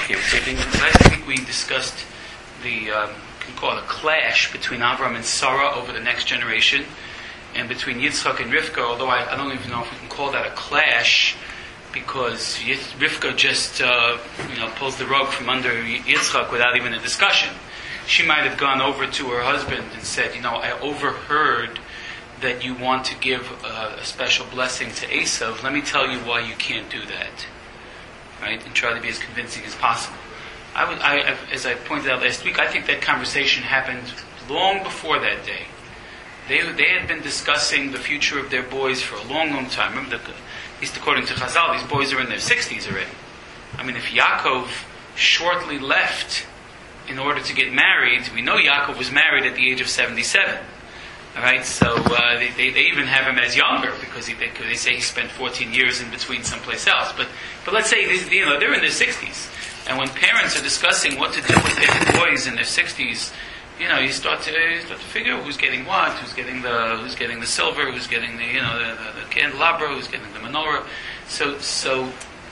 Okay, so I think last week we discussed the, can call it a clash between Avram and Sarah over the next generation, and between Yitzchak and Rivka, although I don't even know if we can call that a clash, because Rivka just pulls the rug from under Yitzchak without even a discussion. She might have gone over to her husband and said, I overheard that you want to give a special blessing to Esav. Let me tell you why you can't do that. Right? And try to be as convincing as possible. As I pointed out last week, I think that conversation happened long before that day. They had been discussing the future of their boys for a long, long time. Remember, at least according to Chazal, these boys are in their 60s already. I mean, if Yaakov shortly left in order to get married, we know Yaakov was married at the age of 77. All right, so they even have him as younger because they say he spent 14 years in between someplace else. But let's say they're in their 60s, and when parents are discussing what to do with their boys in their 60s, you start to figure who's getting what, who's getting the silver, who's getting the candelabra, who's getting the menorah. So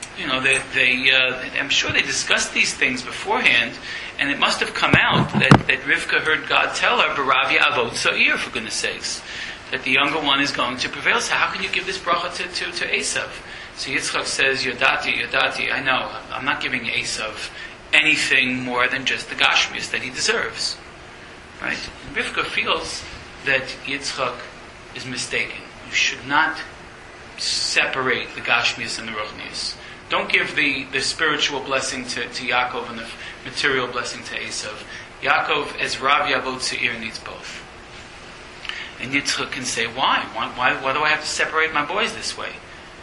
I'm sure they discussed these things beforehand. And it must have come out that Rivka heard God tell her, Baravia Avot Sa'ir, for goodness sakes, that the younger one is going to prevail. So how can you give this bracha to Esav? So Yitzchak says, Yodati, I know, I'm not giving Esav anything more than just the Gashmias that he deserves. Right? And Rivka feels that Yitzchak is mistaken. You should not separate the Gashmias and the Ruchnias. Don't give the spiritual blessing to Yaakov and the material blessing to Esav. Yaakov, as Rav Yavot Seir, needs both. And Yitzchak can say, why do I have to separate my boys this way?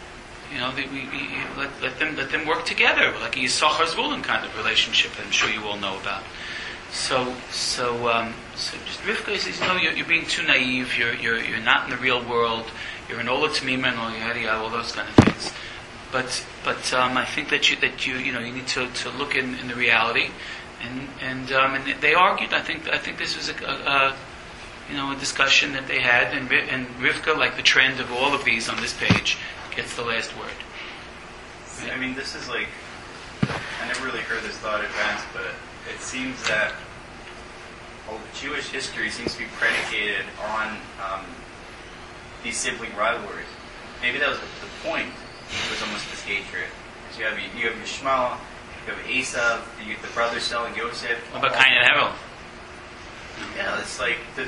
Let them work together, like a Yisachar Zvulun kind of relationship that I'm sure you all know about. So just Rivka says, you're being too naive. You're not in the real world. You're an Ola Tamima and all those kind of things. But I think that you need to look in the reality, and they argued. I think this was a discussion that they had, and Rivka, like the trend of all of these on this page, gets the last word. I mean, this is like, I never really heard this thought advanced, but it seems that Jewish history seems to be predicated on these sibling rivalries. Maybe that was the point. It was almost this hatred. So you have Yishmael, you have Esav, the brothers selling Yosef. What about Cain and Hevel? Yeah, it's like the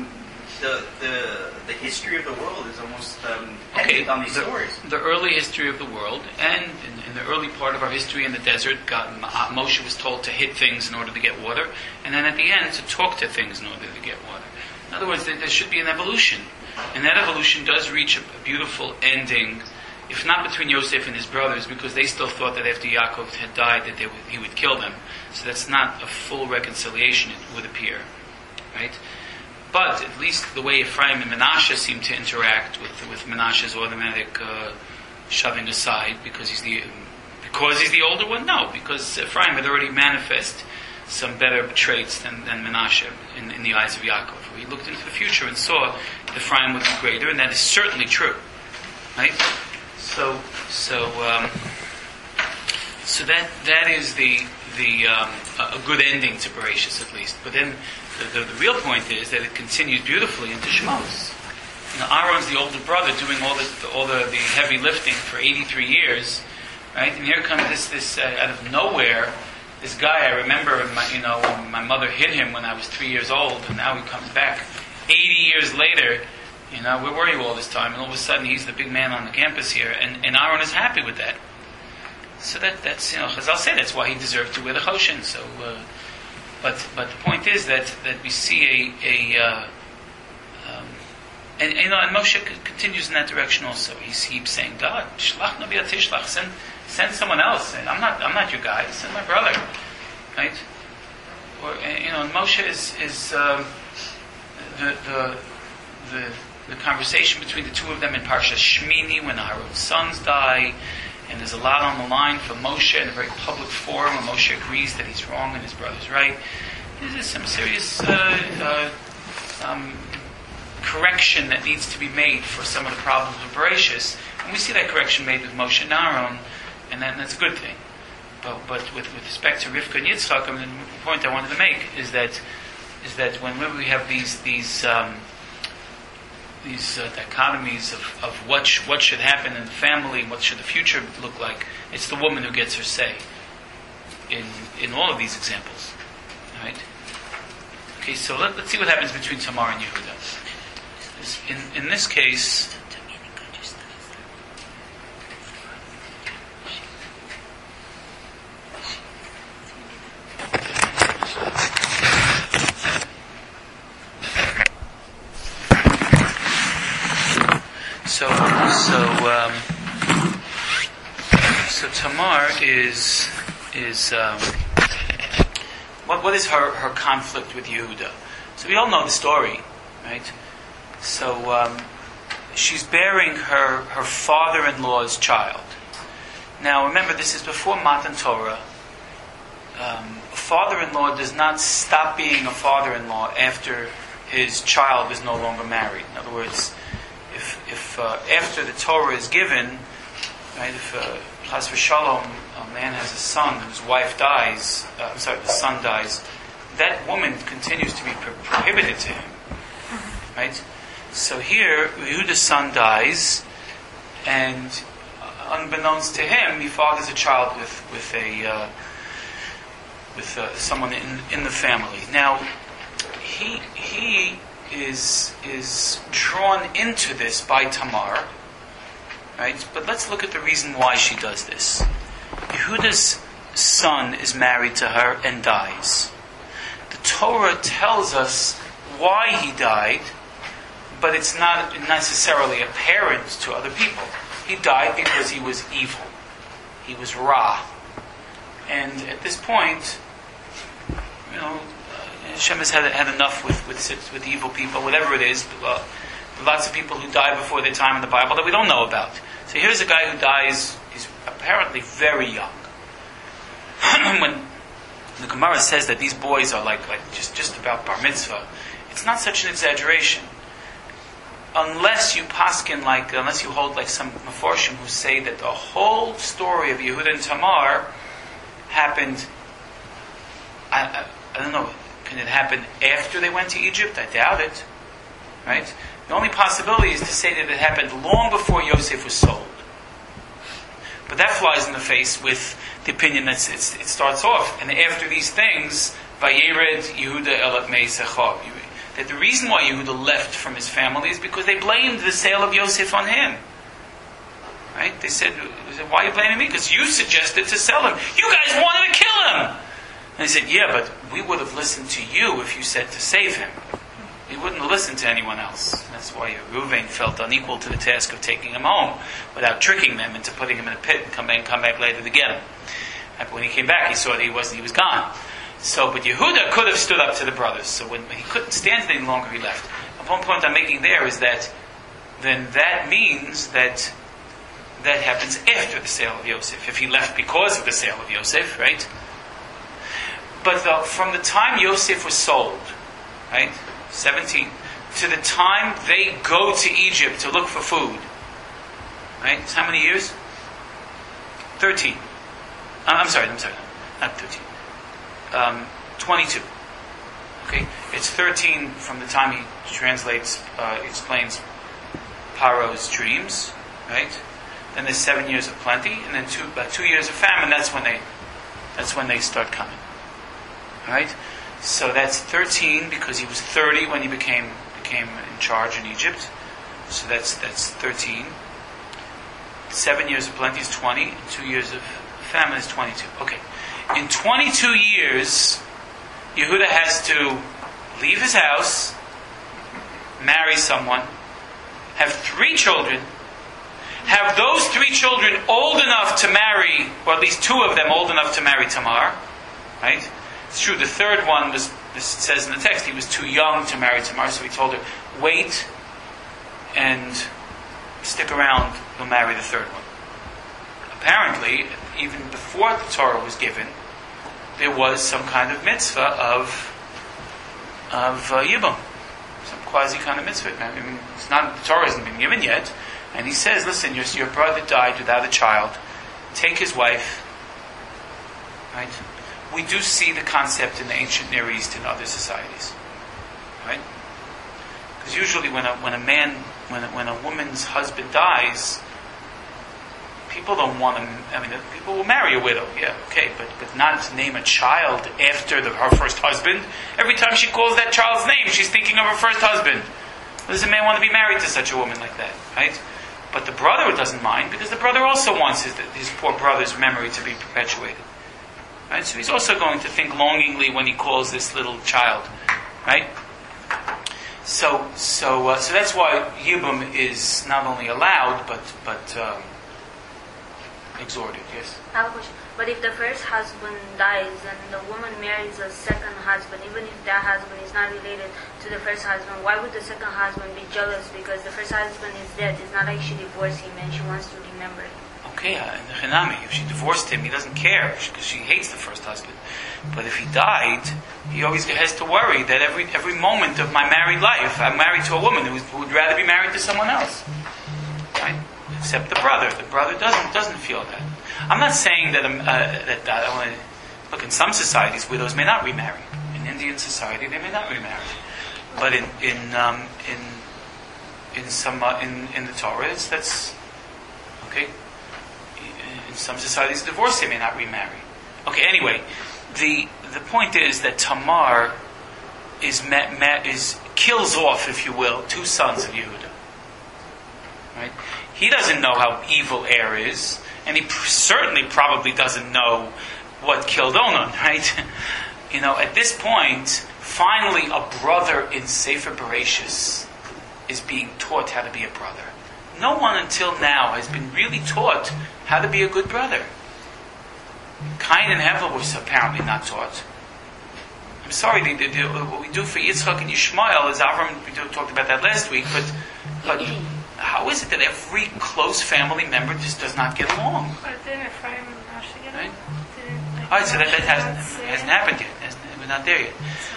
history of the world is almost dependent on these stories. The early history of the world, and in the early part of our history in the desert, Moshe was told to hit things in order to get water, and then at the end to talk to things in order to get water. In other words, there should be an evolution, and that evolution does reach a beautiful ending. If not between Yosef and his brothers, because they still thought that after Yaakov had died that he would kill them. So that's not a full reconciliation, it would appear. Right? But at least the way Ephraim and Menashe seem to interact with Menashe's automatic shoving aside because he's the older one? No, because Ephraim had already manifest some better traits than Menashe in the eyes of Yaakov. He looked into the future and saw that Ephraim would be greater, and that is certainly true. Right? So that is a good ending to Bereshis at least. But then the real point is that it continues beautifully into Shmos. Aaron's the older brother doing all the heavy lifting for 83 years, right? And here comes this out of nowhere, this guy. I remember my mother hit him when I was 3 years old, and now he comes back 80 years later. Where were you all this time? And all of a sudden, he's the big man on the campus here, and Aaron is happy with that. So that's Chazal say that's why he deserved to wear the choshen. So, but the point is that we see and Moshe continues in that direction also. He keeps saying, God, shlach navi tishlach, send someone else. And I'm not your guy. Send my brother, right? Or and Moshe is the conversation between the two of them in Parsha Shmini when Aaron's sons die, and there's a lot on the line for Moshe in a very public forum when Moshe agrees that he's wrong and his brother's right. There's some serious correction that needs to be made for some of the problems of Bereshis, and we see that correction made with Moshe and Aaron, and that's a good thing. but with respect to Rivka and Yitzchak, the point I wanted to make is that whenever we have these dichotomies of what should happen in the family, what should the future look like, it's the woman who gets her say in all of these examples. Right? Okay, so let's see what happens between Tamar and Yehuda. In this case, so Tamar is what is her conflict with Yehuda? So we all know the story, right? So she's bearing her father-in-law's child. Now remember, this is before Matan Torah. A father-in-law does not stop being a father-in-law after his child is no longer married. In other words, if after the Torah is given, right, if Chas v'Shalom, a man has a son whose wife dies, the son dies, that woman continues to be prohibited to him. Right? So here, Yehuda's son dies, and unbeknownst to him, he fathers a child with someone in the family. Now, he is drawn into this by Tamar, right? But let's look at the reason why she does this. Yehuda's son is married to her and dies. The Torah tells us why he died, but it's not necessarily apparent to other people. He died because he was evil. He was Ra. And at this point, Hashem has had enough with evil people, whatever it is. Lots of people who die before their time in the Bible that we don't know about. So here's a guy who dies, he's apparently very young. When the Gemara says that these boys are like just about bar mitzvah, it's not such an exaggeration. Unless you hold like some Meforshim who say that the whole story of Yehuda and Tamar happened, I don't know, can it happen after they went to Egypt? I doubt it. Right? The only possibility is to say that it happened long before Yosef was sold. But that flies in the face with the opinion that it starts off, and after these things, Vayered Yehuda elat Meisechav. That the reason why Yehuda left from his family is because they blamed the sale of Yosef on him. Right? They said, why are you blaming me? Because you suggested to sell him. You guys wanted to kill him! And he said, yeah, but we would have listened to you if you said to save him. We wouldn't have listened to anyone else. That's why Reuven felt unequal to the task of taking him home without tricking them into putting him in a pit and come back later to get him. And when he came back, he saw that he was gone. So, but Yehuda could have stood up to the brothers. So when he couldn't stand it any longer, he left. And one point I'm making there is that then that means that happens after the sale of Yosef. If he left because of the sale of Yosef, right? But from the time Yosef was sold, right, 17, to the time they go to Egypt to look for food, right? It's how many years? 13. I'm sorry, not 13. 22. Okay, it's 13 from the time he explains Paro's dreams, right? Then there's 7 years of plenty, and then about 2 years of famine. That's when they start coming. All right, so that's 13 because he was 30 when he became in charge in Egypt. So that's 13. 7 years of plenty is 20. And 2 years of famine is 22. Okay, in 22 years, Yehuda has to leave his house, marry someone, have 3 children, have those 3 children old enough to marry, or at least 2 of them old enough to marry Tamar, right? It's true, the third one was, this says in the text, he was too young to marry Tamar, so he told her, wait and stick around, we'll marry the third one. Apparently, even before the Torah was given, there was some kind of mitzvah of Yibum, some quasi kind of mitzvah. I mean, the Torah hasn't been given yet, and he says, listen, your brother died without a child, take his wife, Right? We do see the concept in the ancient Near East and other societies. Right? Because usually when a woman's husband dies, people don't want to. People will marry a widow, yeah, okay, but not to name a child after her first husband. Every time she calls that child's name, she's thinking of her first husband. Does a man want to be married to such a woman like that, right? But the brother doesn't mind because the brother also wants his poor brother's memory to be perpetuated, right? So he's also going to think longingly when he calls this little child, right? So that's why Yibum is not only allowed but exhorted. Yes. I have a question. But if the first husband dies and the woman marries a second husband, even if that husband is not related to the first husband, why would the second husband be jealous? Because the first husband is dead. It's not like she divorced him and she wants to remember it. Okay, if she divorced him, he doesn't care because she hates the first husband. But if he died, he always has to worry that every moment of my married life, I'm married to a woman who would rather be married to someone else. Right? Except the brother. The brother doesn't feel that. I'm not saying that I want to look. In some societies, widows may not remarry. In Indian society, they may not remarry. But in the Torah, that's okay. In some societies, divorcee may not remarry. Okay. Anyway, the point is that Tamar kills off, if you will, two sons of Yehuda. Right? He doesn't know how evil Er is, and he certainly probably doesn't know what killed Onan, right? At this point, finally a brother in Sefer Bereshis is being taught how to be a brother. No one until now has been really taught how to be a good brother. Cain and Hevel were apparently not taught. I'm sorry, what we do for Yitzchak and Yishmael is Avram, we talked about that last week, but how is it that every close family member just does not get along? But then Ephraim and Manasseh get along. Right? Alright, so that hasn't happened yet. We're not there yet.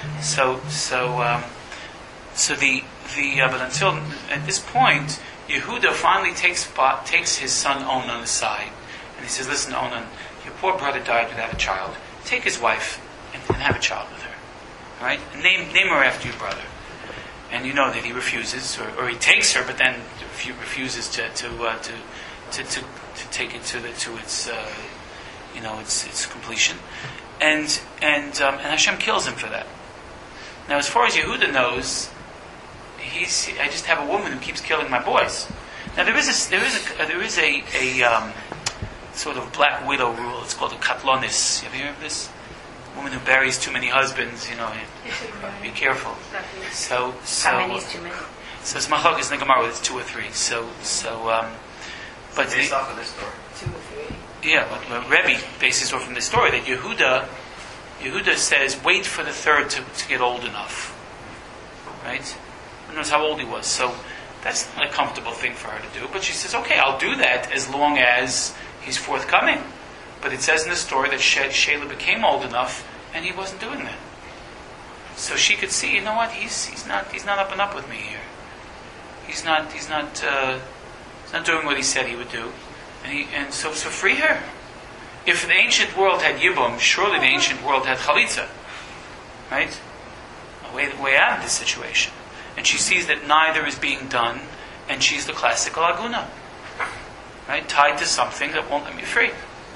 But until at this point, Yehuda finally takes his son Onan aside, and he says, "Listen, Onan, your poor brother died without a child. Take his wife and have a child with her. All right? And name her after your brother." And you know that he refuses, or he takes her, but then refuses to take it to its completion, and Hashem kills him for that. Now, as far as Yehuda knows, I just have a woman who keeps killing my boys. Now there is a sort of black widow rule. It's called a katlonis. Have you heard of this? A woman who buries too many husbands. Be careful. So How many is too many? So it's machlokes in the Gemara whether it's 2 or 3. But based off of this story. 2 or 3. Yeah, but Rebbe bases off from the story that Yehuda says, wait for the third to get old enough. Right? Who knows how old he was. So that's not a comfortable thing for her to do. But she says, okay, I'll do that as long as he's forthcoming. But it says in the story that Shelah became old enough and he wasn't doing that. So she could see, you know what, he's not up and up with me here. He's not doing what he said he would do. And so free her. If the ancient world had Yibum, surely the ancient world had Chalitza. Right? A way out of this situation. And she sees that neither is being done, and she's the classical Aguna. Right? Tied to something that won't let me free.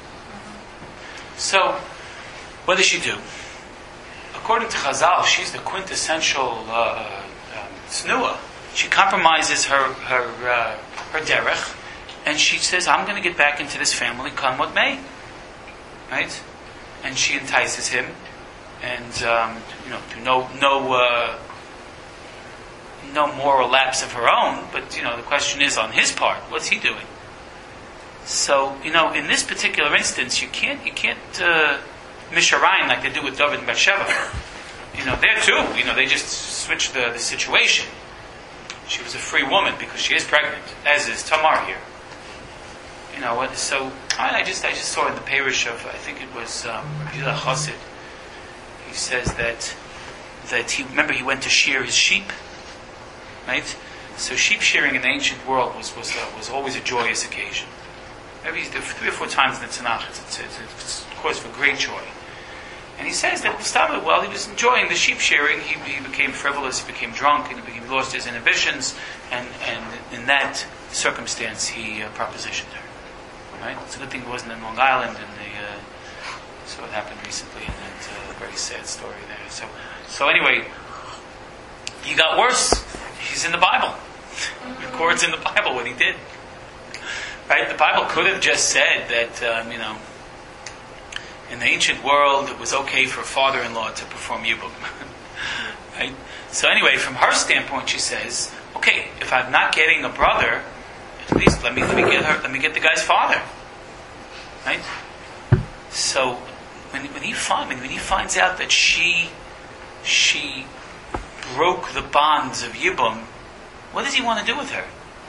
So, what does she do? According to Chazal, she's the quintessential snua. She compromises her derech, and she says, I'm going to get back into this family, come what may. Right? And she entices him, and through no moral lapse of her own, but the question is on his part, what's he doing? So, in this particular instance, you can't misharayim like they do with David and Bathsheba. There too, they just switch the situation. She was a free woman because she is pregnant, as is Tamar here. So I just saw in the parish of, I think it was Rabbi Chassid. He says that he went to shear his sheep, right? So sheep shearing in the ancient world was always a joyous occasion. Maybe 3 or 4 times in the Tanakh it's cause for great joy. And he says that while he was enjoying the sheep shearing, he became frivolous, he became drunk, and he lost his inhibitions, and in that circumstance he propositioned her. Right? It's a good thing it wasn't in Long Island, and so it happened recently, and that's a very sad story there. So anyway, he got worse. He's in the Bible. It records in the Bible what he did. Right? The Bible could have just said that, in the ancient world, it was okay for a father-in-law to perform yibum. Right? So anyway, from her standpoint, she says, okay, if I'm not getting a brother, at least let me get the guy's father. Right? So when he finds out that she broke the bonds of yibum, what does he want to do with her?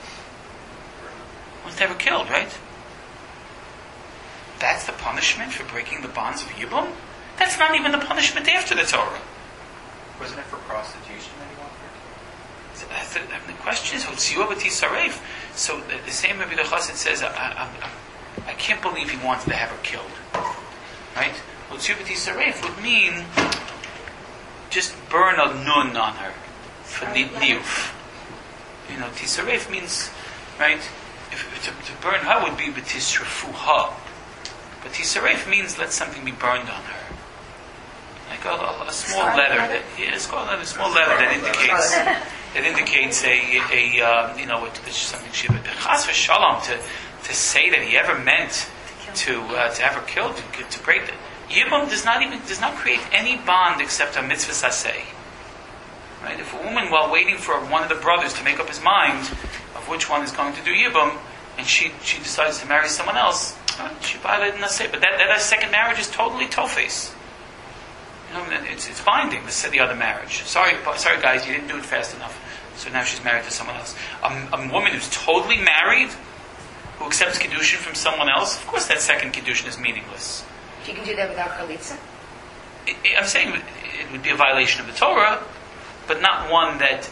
He wants to have her killed, right? That's the punishment for breaking the bonds of Yibum? That's not even the punishment after the Torah. Wasn't it for prostitution that he wanted her to? The question is, so the same Rabbi Chassid says, I can't believe he wanted to have her killed. Right? Would mean just burn a nun on her for niyuf. Tisaref means, right? To burn her would be b'tisrafuha. But tisaref means let something be burned on her. Like a small letter. It's called a small letter that indicates something she would chas v'shalom to say that he ever meant to have her killed, to break it. Yibum does not create any bond except a mitzvah saseh. Right? If a woman, while waiting for one of the brothers to make up his mind of which one is going to do Yibum, and she decides to marry someone else, she violated Naseh. But that second marriage is totally tofes. It's binding, the other marriage. Sorry guys, you didn't do it fast enough. So now she's married to someone else. A woman who's totally married, who accepts Kiddushin from someone else, of course that second Kiddushin is meaningless. She can do that without chalitza? I'm saying it would be a violation of the Torah, but not one that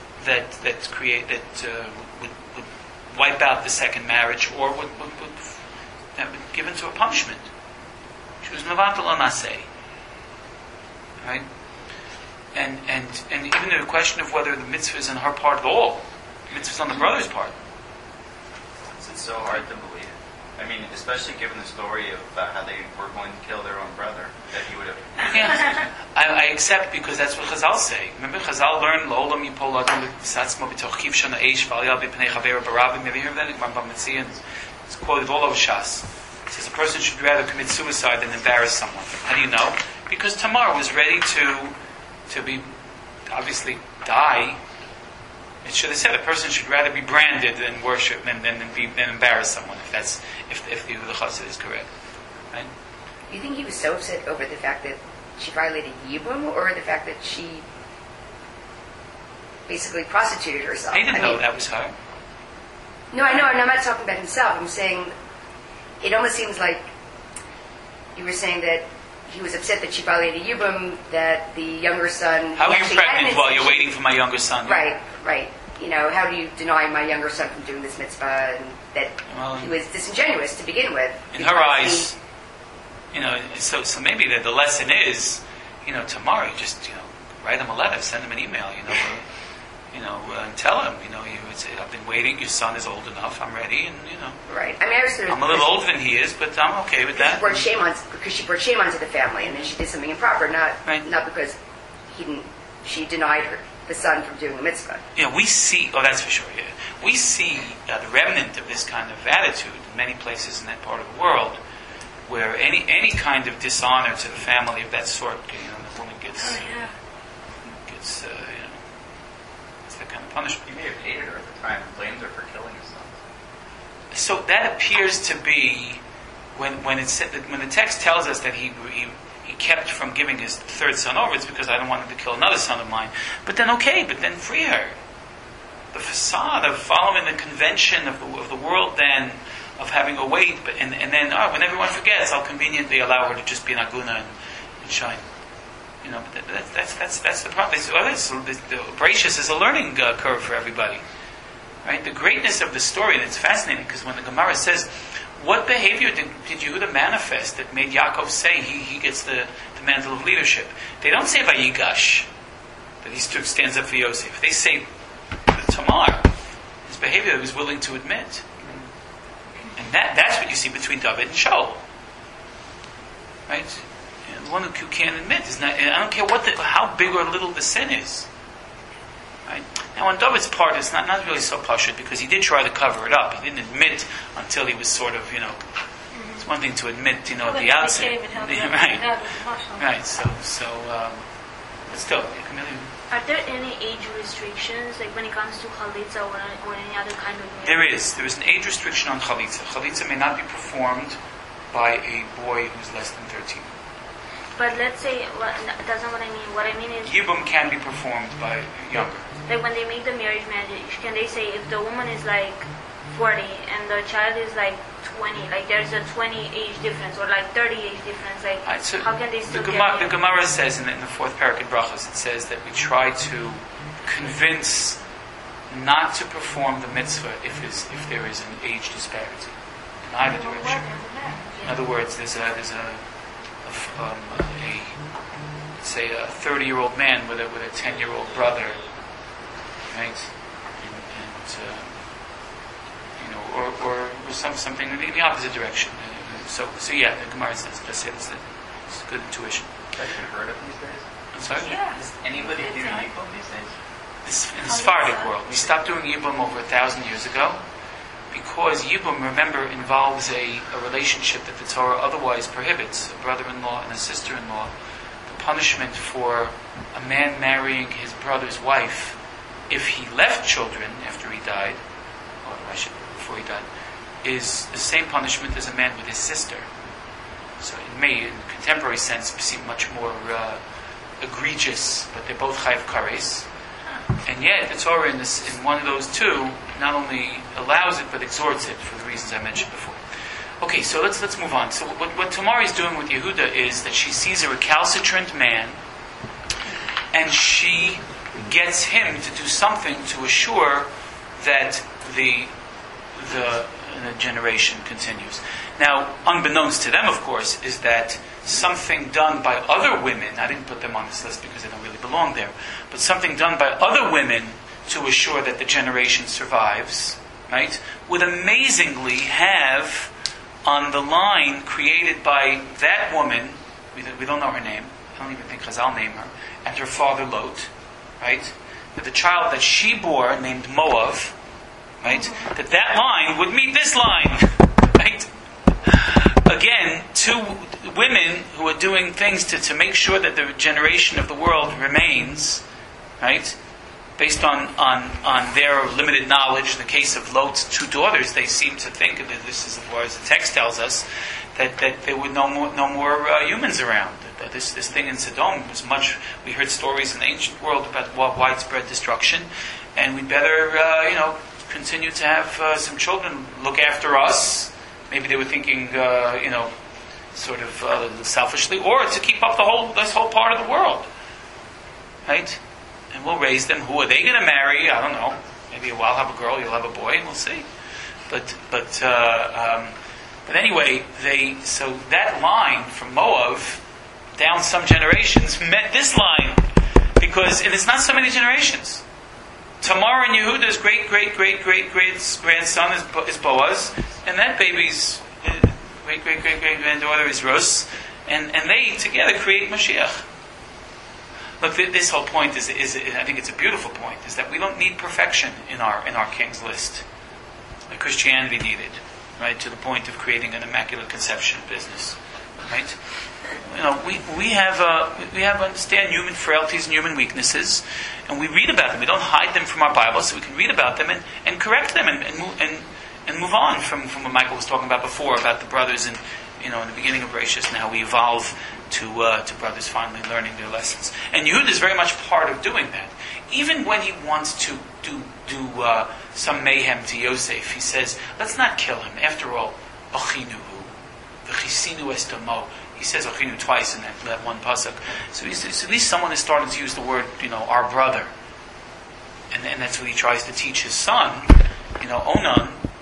would wipe out the second marriage or would be given to a punishment. She was mevatel naseh, right? And even the question of whether the mitzvah is on her part at all, the mitzvah is on the brother's part. It's so hard to believe. I mean, especially given the story of how they were going to kill their own brother, that he would have... Yeah, I accept because that's what Chazal say. Remember, Chazal learned, L'olam yipol adam b'satzmo b'toch chiv shana eish v'aliyah b'pnei chaver b'ravim. Have you heard that? It's quoted all over Shas. It says a person should rather commit suicide than embarrass someone. How do you know? Because Tamar was ready to be, obviously, die. It should have said a person should rather be branded than worship than embarrass someone. If the chassid is correct, right? Do you think he was so upset over the fact that she violated Yibum, or the fact that she basically prostituted herself? He didn't know that was her. No, I know. I'm not talking about himself. I'm saying it almost seems like you were saying that he was upset that she violated Yibum, that the younger son... How are you pregnant while you're waiting for my younger son? Right. How do you deny my younger son from doing this mitzvah? And that he was disingenuous to begin with. In her eyes, so maybe the lesson is, tomorrow you just, write him a letter, send him an email, and tell him, you would say, I've been waiting, your son is old enough, I'm ready, and, Right. I mean, I'm a little older than he is, but I'm okay with that. Because she brought shame onto the family, and then she did something improper, not because she denied the son from doing the mitzvah. We see, that's for sure, yeah. We see the remnant of this kind of attitude in many places in that part of the world, where any kind of dishonor to the family of that sort, the woman gets, it's that kind of punishment. He may have hated her at the time and blamed her for killing his son. So that appears to be when the text tells us that he kept from giving his third son over, it's because I don't want him to kill another son of mine. But then free her. The facade of following the convention of the world then, of having a wait, and then when everyone forgets, I'll conveniently allow her to just be an aguna and shine. But that's the problem. The Bereshis is a learning curve for everybody. Right? The greatness of the story, and it's fascinating because when the Gemara says, what behavior did Yehuda manifest that made Yaakov say he gets the mantle of leadership? They don't say by Yigash that he stands up for Yosef. They say Tamar, his behavior he was willing to admit. And that's what you see between David and Shaul. Right? And the one who can't admit is not, I don't care how big or little the sin is. Right? Now on David's part, it's not really so pashut because he did try to cover it up. He didn't admit until he was sort of, it's one thing to admit, at the outset. Right. Right. So, but still, are there any age restrictions, like when it comes to chalitza or any other kind of marriage? There is. There is an age restriction on chalitza. Chalitza may not be performed by a boy who's less than 13. But let's say, that's not what I mean. What I mean is... Yibum can be performed by younger. Like when they make the marriage can they say if the woman is like 40 and the child is like 20, like there's a 20 age difference or like 30 age difference, like so how can they still the Gemara says in the fourth parak in Brachos, it says that we try to convince not to perform the mitzvah if there is an age disparity in either direction. In other words, there's a 30-year-old man with a 10-year-old brother, right? Or something in the opposite direction. So yeah, the Gemara says it's a good intuition. Is that even heard of these days? I'm sorry? Yeah. Does anybody do Yibum these days? In the Sephardic world, we stopped doing Yibum over 1,000 years ago because Yibum, remember, involves a relationship that the Torah otherwise prohibits, a brother-in-law and a sister-in-law. The punishment for a man marrying his brother's wife if he left children after he died, or before he died, is the same punishment as a man with his sister. So it may, in contemporary sense, seem much more egregious, but they're both chayav kares. And yet, the Torah in one of those two not only allows it, but exhorts it for the reasons I mentioned before. Okay, so let's move on. So what Tamar is doing with Yehuda is that she sees a recalcitrant man, and she gets him to do something to assure that the generation continues. Now, unbeknownst to them, of course, is that something done by other women, I didn't put them on this list because they don't really belong there, but something done by other women to assure that the generation survives, right, would amazingly have on the line created by that woman, we don't know her name, I don't even think Chazal named her, and her father Lot, right, that the child that she bore named Moav, right, that line would meet this line, right? Again, two women who are doing things to make sure that the generation of the world remains, right? Based on their limited knowledge, in the case of Lot's two daughters, they seem to think, and this is as the text tells us, that there were no more humans around. That this thing in Sodom was much. We heard stories in the ancient world about widespread destruction, and we'd better, continue to have some children look after us. Maybe they were thinking, sort of selfishly, or to keep up this whole part of the world, right? And we'll raise them. Who are they going to marry? I don't know. Maybe I'll have a girl, you'll have a boy, and we'll see. But anyway, so that line from Moav down some generations met this line and it's not so many generations. Tamar and Yehuda's great grandson is Boaz, and that baby's great granddaughter is Rus, and they together create Mashiach. Look, this whole point is I think it's a beautiful point, is that we don't need perfection in our king's list, like Christianity needed, right, to the point of creating an immaculate conception business, right? We understand human frailties and human weaknesses, and we read about them. We don't hide them from our Bible, so we can read about them and correct them and move on from what Michael was talking about before about the brothers in the beginning of Bereshis and how we evolve to brothers finally learning their lessons. And Yehuda is very much part of doing that. Even when he wants to do some mayhem to Yosef, he says, let's not kill him. After all, Achinuhu, v'chisinu estamo. He says Achinu twice in that one pasuk. So at least someone is starting to use the word, our brother. And that's what he tries to teach his son, Onan.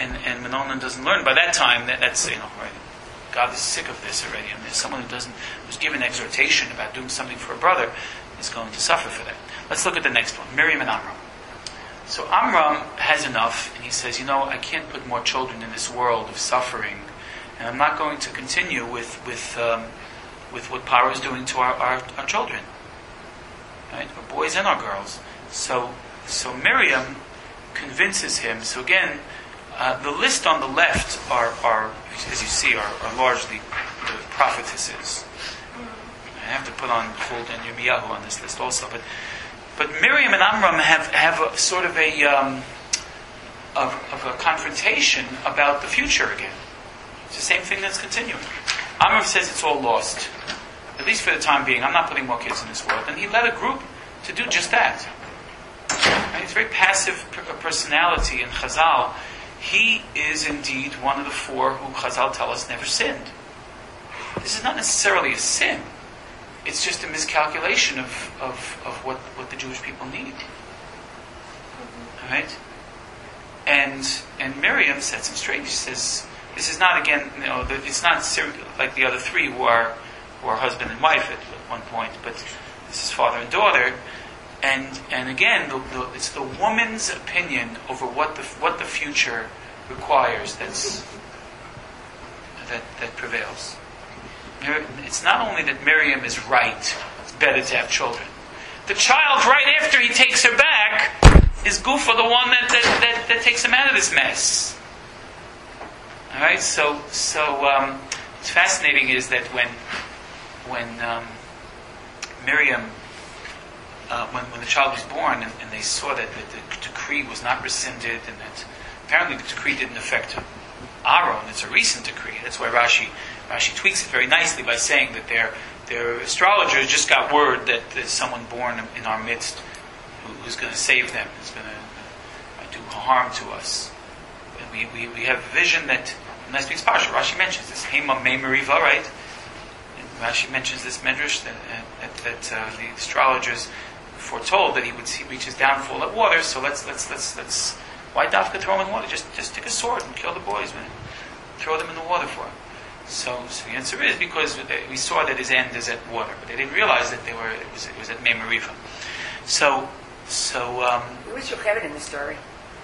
and Menonan doesn't learn. By that time, that's right. God is sick of this already, and there's someone who's given exhortation about doing something for a brother is going to suffer for that. Let's look at the next one, Miriam and Amram. So Amram has enough, and he says, I can't put more children in this world of suffering, and I'm not going to continue with what Paro is doing to our children, right? Our boys and our girls. So Miriam convinces him. So again, the list on the left are as you see, are largely the prophetesses. I have to put on Chuld and Yirmiyahu on this list also, but Miriam and Amram have a sort of a confrontation about the future again. It's the same thing that's continuing. Amram says it's all lost, at least for the time being. I'm not putting more kids in this world, and he led a group to do just that. Right? It's a very passive personality in Chazal. He is indeed one of the four who Chazal tell us never sinned. This is not necessarily a sin. It's just a miscalculation of what the Jewish people need. Right? And Miriam sets him straight. She says, this is not, again, it's not like the other three who are husband and wife at one point, but this is father and daughter. And again, it's the woman's opinion over what the future requires that prevails. It's not only that Miriam is right; it's better to have children. The child, right after he takes her back, is Gufa, the one that takes him out of this mess. All right. So what's fascinating is that when Miriam. When the child was born, and they saw that the decree was not rescinded, and that apparently the decree didn't affect Aaron, it's a recent decree. That's why Rashi tweaks it very nicely by saying that their astrologers just got word that there's someone born in our midst who's going to save them, who's going to do harm to us. And we have a vision that in last week's parsha, Rashi mentions this Hema Mei Meriva, right? And Rashi mentions this medrash that the astrologers foretold that he would reach his downfall at water. So let's why Dafka throw him in water? Just take a sword and kill the boys, man. Throw them in the water for him. So the answer is because we saw that his end is at water, but they didn't realize that it was at Mei Meriva. So who was Yocheved in the story?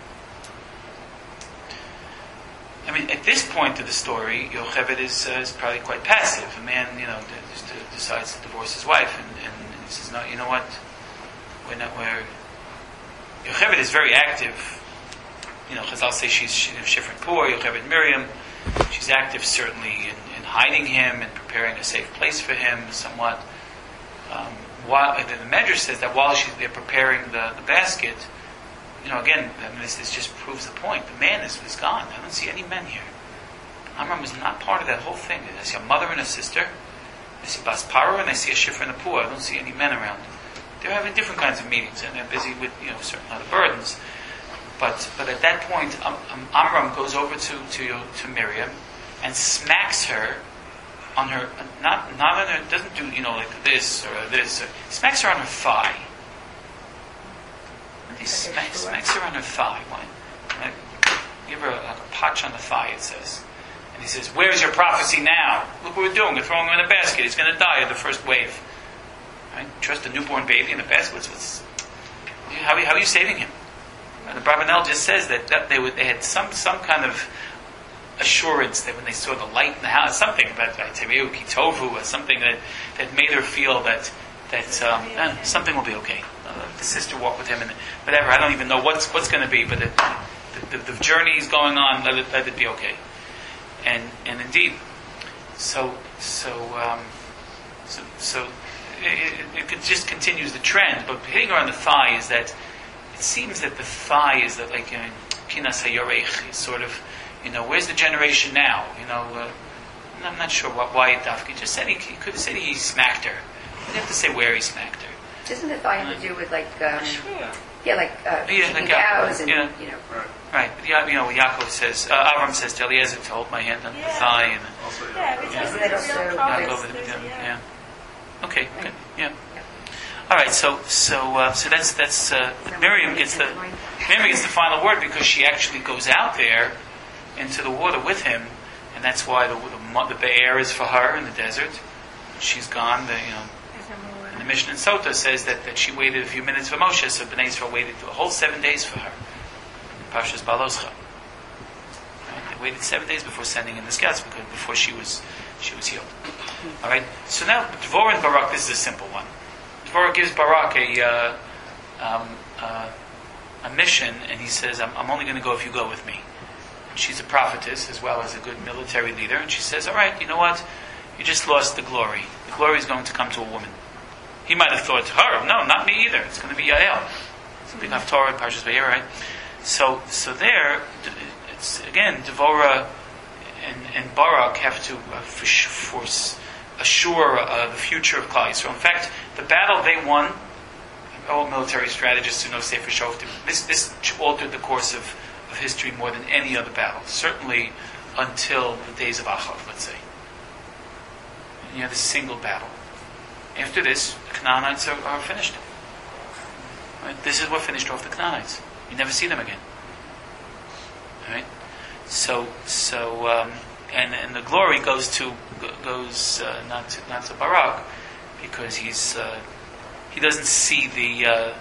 I mean, at this point of the story, Yocheved is probably quite passive. A man, just decides to divorce his wife, and he says, "No, you know what? We're Yocheved is very active. Chazal say she's Shifrin Pur, Yocheved Miriam. She's active certainly in hiding him and preparing a safe place for him, somewhat. While the Medrash says that while they're preparing the basket, again, this just proves the point. The man is gone. I don't see any men here. Amram is not part of that whole thing. I see a mother and a sister. I see Bas Paro and I see a Shifra and a Pur. I don't see any men around. They're having different kinds of meetings and they're busy with certain other burdens. But at that point, Amram goes over to Miriam and smacks her on her, not on her, doesn't do like this or this. Smacks her on her thigh. He smacks her on her thigh. Right? Give her a patch on the thigh, it says. And he says, "Where's your prophecy now? Look what we're doing. We're throwing him in a basket. He's going to die at the first wave." Right? Trust a newborn baby in a basket. How are you saving him? And the Brabanel just says that they had some kind of assurance that when they saw the light in the house, something about Teveu Kitovu, or something that made her feel that something will be okay. The sister walked with him, and whatever. I don't even know what's going to be, but the journey is going on. Let it be okay. And indeed, so it just continues the trend. But hitting her on the thigh is that it seems that the thigh is that like kinas hayorech is sort of where's the generation now? I'm not sure why Dafki just said he could have said he smacked her. You didn't have to say where he smacked her. Doesn't the thigh have to do with like keeping cows and Right. Yaakov says, Avram says to Eliezer to hold my hand on the thigh, and Isn't that also Yaakov, yeah. Okay, good. Yeah. All right. So that's Miriam gets the final word because she actually goes out there into the water with him, and that's why the be'er is for her in the desert. She's gone. And the Mishnah in Sota says that she waited a few minutes for Moshe, so Bnei Yisrael waited the whole 7 days for her. Parshas Baloscha. Right? They waited 7 days before sending in the scouts before she was healed. All right. So now Dvorah and Barak. This is a simple one. Dvorah gives Barak a mission, and he says, "I'm only going to go if you go with me." And she's a prophetess as well as a good military leader, and she says, "All right, you know what? You just lost the glory. The glory is going to come to a woman." He might have thought to her, "No, not me either. It's going to be Yael." It's a big Haftorah, Parshas Vayera, right? So there, it's again Dvorah and Barak have to assure the future of Klal Yisrael. In fact, the battle they won, all military strategists who know Sefer Shoftim, this altered the course of history more than any other battle. Certainly until the days of Achav, let's say. And you have this single battle. After this, the Canaanites are finished. Right? This is what finished off the Canaanites. You never see them again. Right? And the glory goes not to Barak, because he doesn't see the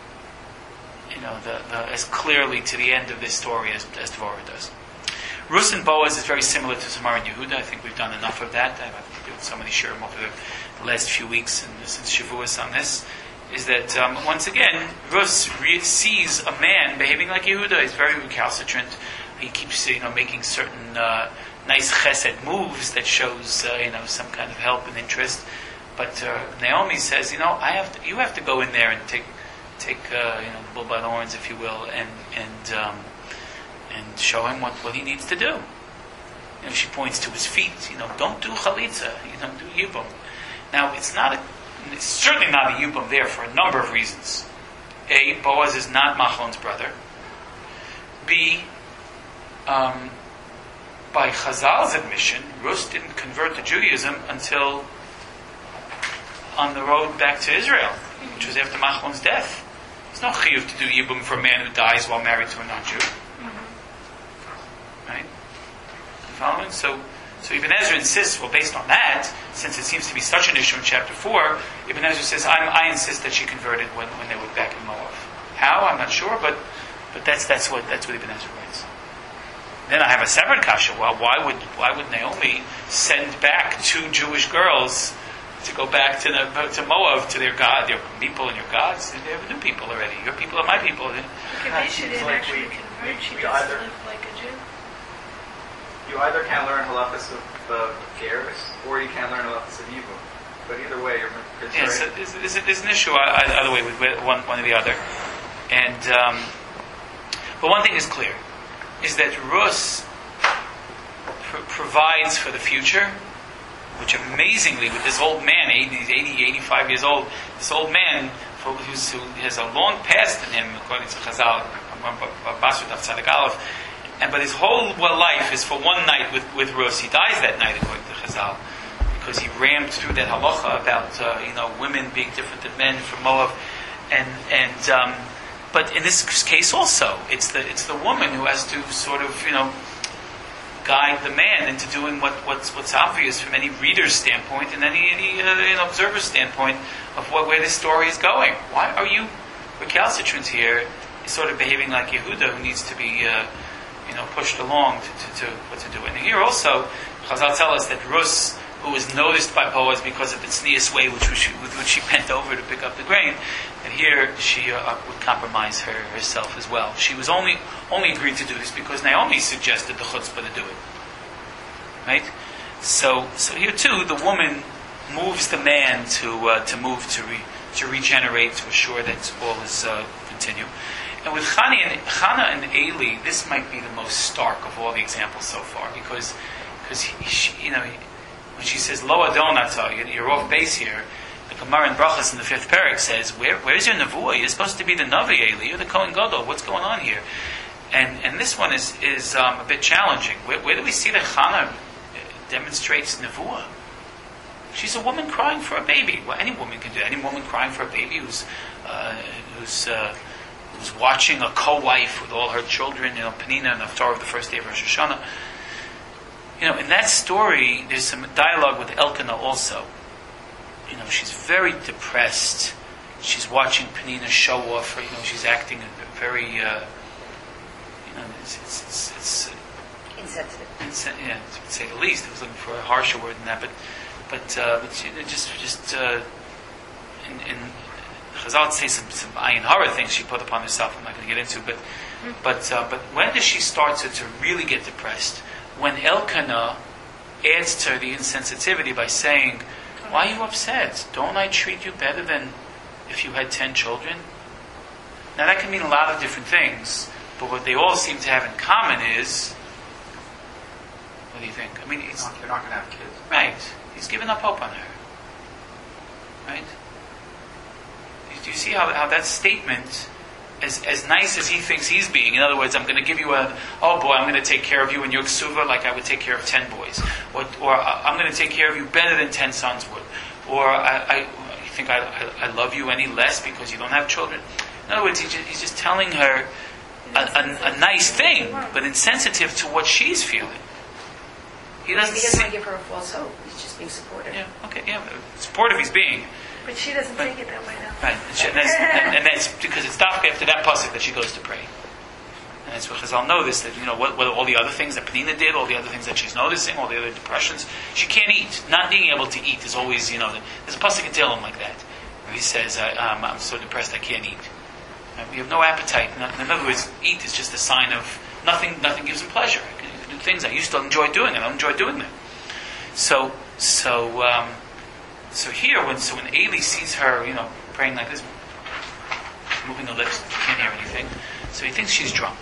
as clearly to the end of this story as Dvorah does. Rus and Boaz is very similar to Tamar and Yehuda. I think we've done enough of that. I've given so many shirim over the last few weeks and since Shavuos on this. Is that once again Rus sees a man behaving like Yehuda. He's very recalcitrant. He keeps making certain nice chesed moves that shows some kind of help and interest. But Naomi says, you have to go in there and take the bull by the horns, if you will, and show him what he needs to do. She points to his feet. Don't do chalitza. Don't do yibum. Now it's certainly not a yibum there for a number of reasons. A, Boaz is not Machlon's brother. B, by Chazal's admission, Rus didn't convert to Judaism until on the road back to Israel, which was after Machlon's death. There's no chiyuv to do yibum for a man who dies while married to a non-Jew. Right? You following? So Ibn Ezra insists, based on that, since it seems to be such an issue in chapter 4, Ibn Ezra says, I insist that she converted when they were back in Moab. How? I'm not sure, but that's what Ibn Ezra writes. Then I have a separate kasha. Well, why would Naomi send back 2 Jewish girls to go back to Moab, to their God, their people and your gods? They have new people already. Your people are my people. Okay, maybe she didn't actually convert. She just lived like a Jew. You either can learn halachas of Geras, or you can learn halachas of Yibum. But either way, it's right. So there's an issue either way with one or the other. And but one thing is clear, is that Rus provides for the future, which amazingly, with this old man, 85 years old, this old man who has a long past in him, according to Chazal, Basra Daf Tzadik Aleph, but his whole life is for one night with Rus. He dies that night, according to Chazal, because he rammed through that halacha about women being different than men from Moab, but in this case also, it's the woman who has to sort of guide the man into doing what's obvious from any reader's standpoint and any observer's standpoint of where this story is going. Why are you recalcitrant here, sort of behaving like Yehuda, who needs to be pushed along to what to do? And here also, Chazal tell us that Rus, who was noticed by Boaz because of the tznius way with which she bent over to pick up the grain, and here she would compromise herself as well. She was only agreed to do this because Naomi suggested the chutzpah to do it. Right? So here too, the woman moves the man to move to regenerate, to assure that all is continue. And with Chana and Eli, this might be the most stark of all the examples so far, because when she says Lo Adonata, you're off base here. The Gemara in Brachas in the 5th parak says, where's your nevuah? You're supposed to be the Navi, Eli. You're the Kohen Gadol. What's going on here? And this one is a bit challenging. Where do we see that Chana demonstrates nevuah? She's a woman crying for a baby. Well, any woman can do that. Any woman crying for a baby who's who's watching a co-wife with all her children, Penina and Haftarah of the first day of Rosh Hashanah. In that story, there's some dialogue with Elkanah also. She's very depressed. She's watching Penina show off her. She's acting very, it's insensitive. Yeah, to say the least. I was looking for a harsher word than that, but in Chazal say some ayin hara things she put upon herself. I'm not going to get into, but when does she start to really get depressed? When Elkanah adds to her the insensitivity by saying, "Why are you upset? Don't I treat you better than if you had 10 children?" Now that can mean a lot of different things, but what they all seem to have in common is, what do you think? I mean, they're not going to have kids. Right. He's given up hope on her. Right? Do you see how that statement, as nice as he thinks he's being, in other words, I'm going to give you I'm going to take care of you in your ksuva like I would take care of 10 boys. Or I'm going to take care of you better than 10 sons would. Or you think I love you any less because you don't have children? In other words, he's just telling her a nice thing, but insensitive to what she's feeling. He doesn't want to give her a false hope. He's just being supportive. Yeah, okay, yeah. Supportive he's being. But she doesn't take it that way now. Right, and that's because it's dafka after that pasuk that she goes to pray. And that's what Chazal noticed, that what all the other things that Penina did, all the other things that she's noticing, all the other depressions, she can't eat. Not being able to eat is always, there's a pasuk in Tehillim like that, where he says, I'm so depressed I can't eat. We have no appetite. In other words, eat is just a sign of nothing gives him pleasure. I can do things I used to enjoy doing, and I don't enjoy doing them. So here, when Eli sees her, praying like this, moving her lips, can't hear anything, so he thinks she's drunk.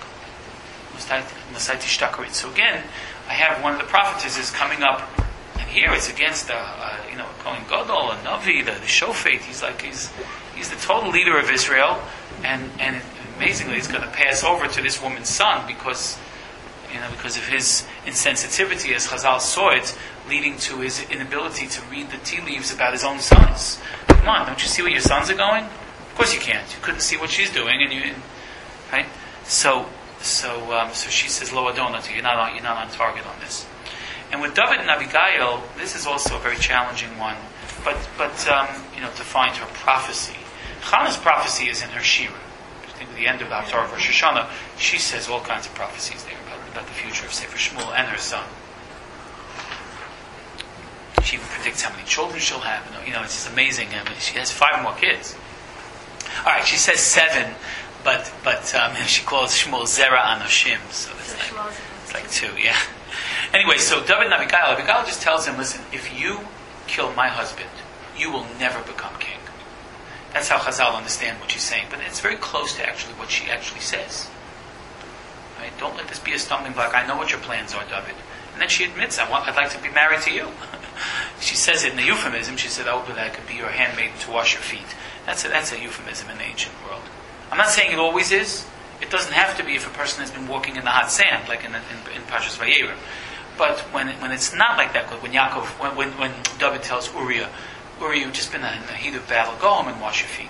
So again, I have one of the prophetesses coming up, and here it's against Kohen Gadol, a Navi, the Shofet. He's the total leader of Israel, and amazingly, he's going to pass over to this woman's son because of his insensitivity, as Chazal saw it, leading to his inability to read the tea leaves about his own sons. Come on, don't you see where your sons are going? Of course you can't. You couldn't see what she's doing, right? So she says, "Lo Adonai, you're not on target on this." And with David and Abigail, this is also a very challenging one. But to find her prophecy, Chana's prophecy is in her Shira. I think at the end of the Haftarah of Rosh Hashanah, she says all kinds of prophecies there about the future of Sefer Shmuel and her son. She even predicts how many children she'll have. It's just amazing. She has 5 more kids. All right, she says 7, but she calls Shmuel Zera Anoshim, so it's like 2, yeah. Anyway, so David and Abigail just tells him, listen, if you kill my husband, you will never become king. That's how Chazal understand what she's saying, but it's very close to actually what she actually says. Right? Don't let this be a stumbling block. I know what your plans are, David. And then she admits, I'd like to be married to you. She says it in the euphemism. She said, but I could be your handmaid to wash your feet. That's a euphemism in the ancient world. I'm not saying it always is. It doesn't have to be if a person has been walking in the hot sand, like in Parshas Vayera. But when it's not like that, like when David tells Uriah, you've just been in the heat of battle, go home and wash your feet.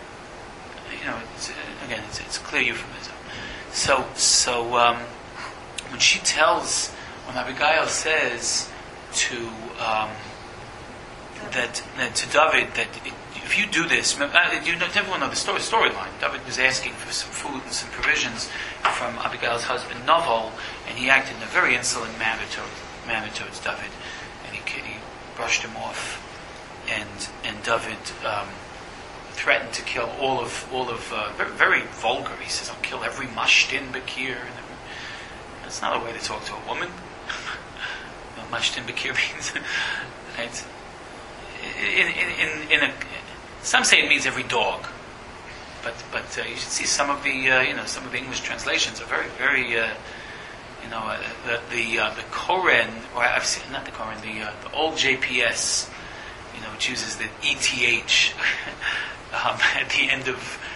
It's a clear euphemism. So when Abigail says to David that if you do this, everyone know the storyline. David was asking for some food and some provisions from Abigail's husband Naval, and he acted in a very insolent manner towards David, and he brushed him off, and David threatened to kill all of very, very vulgar. He says, "I'll kill every mashtin bakir." That's not a way to talk to a woman. Mashtin bakir means, right? Some say it means every dog, but you should see some of the English translations are very, very the Koren, or I've seen not the Koren, the old JPS, which uses the ETH at the end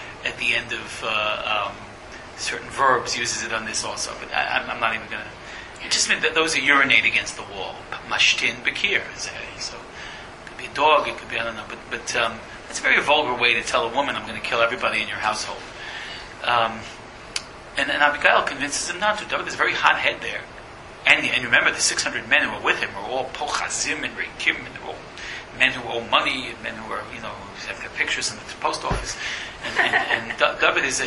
of certain verbs, uses it on this also. But I'm not even going to. It just meant that those are urinate against the wall. Mashtin bakir. So it could be a dog, it could be, I don't know. But it's a very vulgar way to tell a woman, I'm going to kill everybody in your household. And Abigail convinces him not to. David is very hot head there. And remember, the 600 men who were with him were all pochazim and reikim, and they were all men who owe money, and men who are, who have their pictures in the post office. And David is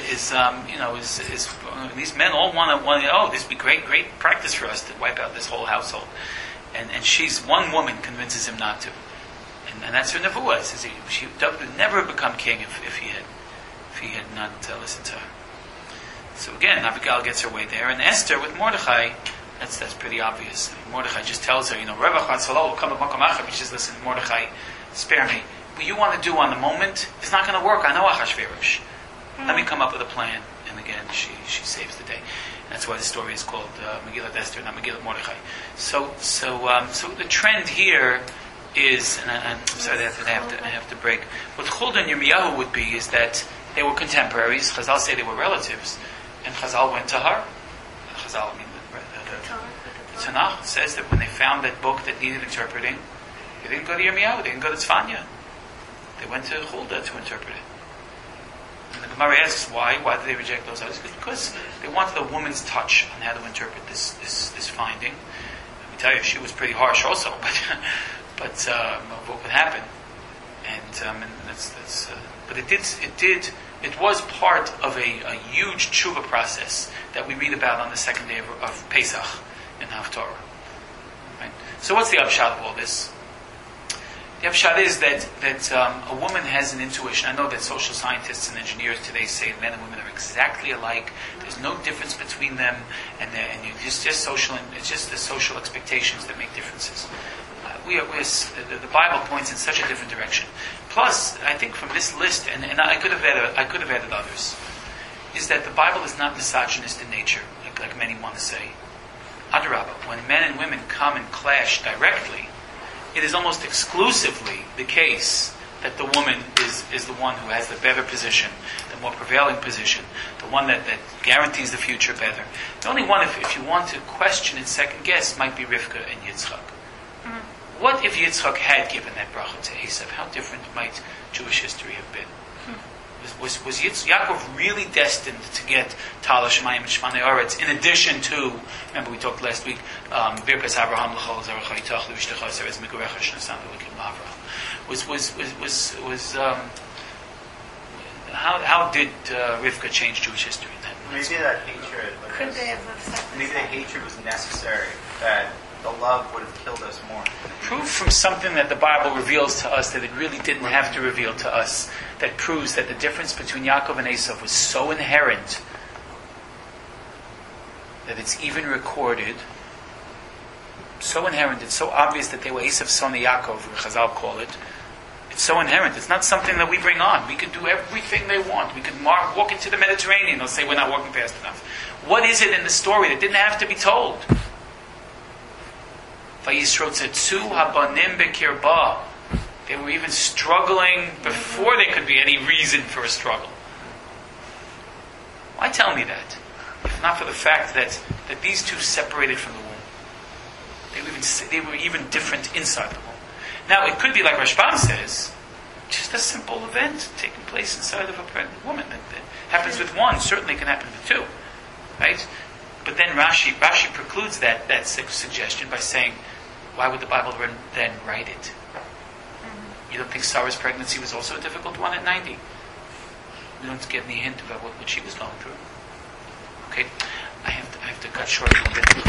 these men all want to, this would be great practice for us to wipe out this whole household. And one woman convinces him not to. And that's her nevuah. It says David would never have become king if he had not listened to her. So again, Abigail gets her way there, and Esther with Mordechai, that's pretty obvious. Mordechai just tells her, Revach Vatsalol will come to Makom Achab. He says, listen, Mordechai, spare me. What you want to do on the moment is not going to work. I know Achashverosh. Let me come up with a plan. And again, she saves the day. And that's why the story is called Megillat Esther, not Megillat Mordechai. So the trend here is, and I'm sorry, I have to break. What Chulda and Yirmiyahu would be is that they were contemporaries. Chazal say they were relatives, and Chazal went to her. Chazal, the Tanakh says that when they found that book that needed interpreting, they didn't go to Yirmiyahu, they didn't go to Tzfanya. They went to Chulda to interpret it. And the Gemara asks why? Why did they reject those others? Because they wanted a woman's touch on how to interpret this finding. Let me tell you, she was pretty harsh also, but what would happen? And but it was part of a huge tshuva process that we read about on the second day of Pesach in Haftorah. Right? So what's the upshot of all this? The upshot is that a woman has an intuition. I know that social scientists and engineers today say men and women are exactly alike. There's no difference between them, and it's just social. It's just the social expectations that make differences. The Bible points in such a different direction. Plus, I think from this list, and I could have added others, is that the Bible is not misogynist in nature, like many want to say. Adarabah, when men and women come and clash directly, it is almost exclusively the case that the woman is the one who has the better position, the more prevailing position, the one that guarantees the future better. The only one, if you want to question and second guess, might be Rivka and Yitzchak. What if Yitzchak had given that bracha to Esav? How different might Jewish history have been? Was Yaakov really destined to get Tal Shemayim and Shmanei Aretz in addition to, remember we talked last week, Birkas Avraham l'chol zarecha yitach l'vishtecha seres migurecha shnasan l'elokim Avraham. How did Rivka change Jewish history then? Maybe that hatred. Maybe the hatred was necessary. That the love would have killed us more. Proof from something that the Bible reveals to us that it really didn't have to reveal to us, that proves that the difference between Yaakov and Esav was so inherent that it's even recorded, so inherent, it's so obvious that they were Esav's son of Yaakov, Chazal call it. It's so inherent. It's not something that we bring on. We can do everything they want. We can walk into the Mediterranean. They'll say we're not walking fast enough. What is it in the story that didn't have to be told? They were even struggling before there could be any reason for a struggle. Why tell me that? If not for the fact that these two separated from the womb. They were even different inside the womb. Now, it could be like Rashbam says, just a simple event taking place inside of a pregnant woman. That happens with one, certainly can happen with two. Right? But then Rashi precludes that suggestion by saying, why would the Bible then write it? You don't think Sarah's pregnancy was also a difficult one at 90? We don't get any hint about what she was going through. Okay, I have to cut short a little bit.